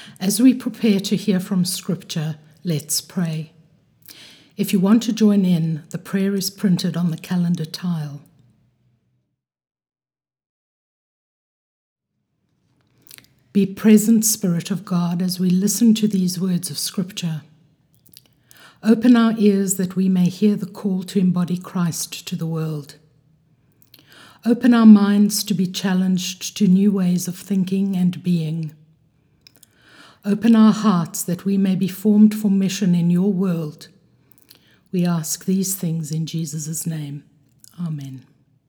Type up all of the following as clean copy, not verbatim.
As we prepare to hear from Scripture, let's pray. If you want to join in, the prayer is printed on the calendar tile. Be present, Spirit of God, as we listen to these words of Scripture. Open our ears that we may hear the call to embody Christ to the world. Open our minds to be challenged to new ways of thinking and being. Open our hearts that we may be formed for mission in your world. We ask these things in Jesus' name. Amen.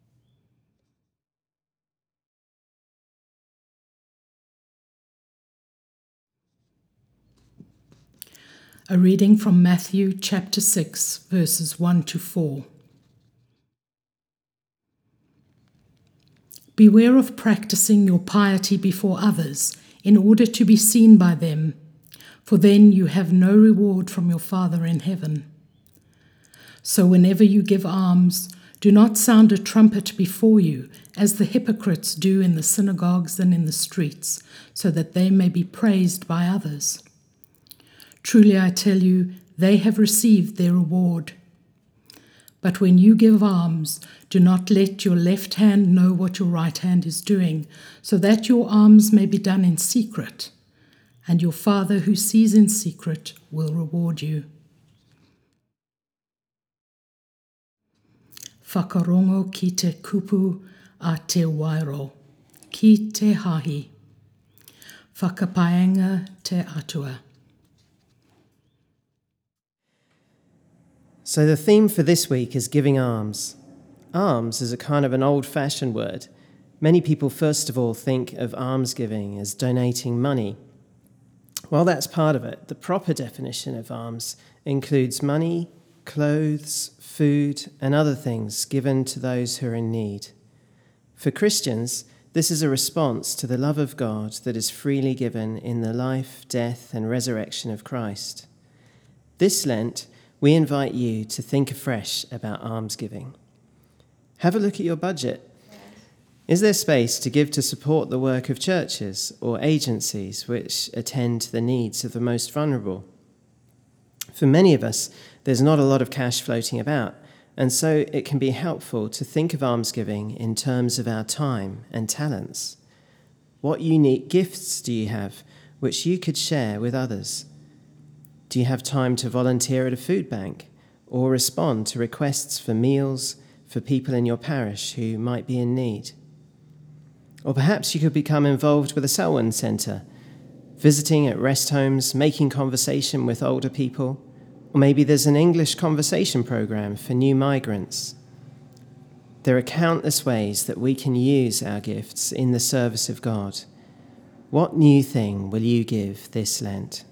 A reading from Matthew chapter 6, verses 1 to 4. Beware of practicing your piety before others in order to be seen by them, for then you have no reward from your Father in heaven. So whenever you give alms, do not sound a trumpet before you, as the hypocrites do in the synagogues and in the streets, so that they may be praised by others. Truly I tell you, they have received their reward. But when you give alms, do not let your left hand know what your right hand is doing, so that your alms may be done in secret, and your Father who sees in secret will reward you. Whakarongo ki te kupu a te wairo, ki te hahi. Whakapaenga te atua. So the theme for this week is giving alms. Alms is a kind of an old-fashioned word. Many people first of all think of almsgiving as donating money. While that's part of it, the proper definition of alms includes money, clothes, food, and other things given to those who are in need. For Christians, this is a response to the love of God that is freely given in the life, death, and resurrection of Christ. This Lent, we invite you to think afresh about almsgiving. Have a look at your budget. Is there space to give to support the work of churches or agencies which attend to the needs of the most vulnerable? For many of us, there's not a lot of cash floating about, and so it can be helpful to think of almsgiving in terms of our time and talents. What unique gifts do you have which you could share with others? Do you have time to volunteer at a food bank or respond to requests for meals for people in your parish who might be in need? Or perhaps you could become involved with a Selwyn Centre, visiting at rest homes, making conversation with older people, or maybe there's an English conversation program for new migrants. There are countless ways that we can use our gifts in the service of God. What new thing will you give this Lent?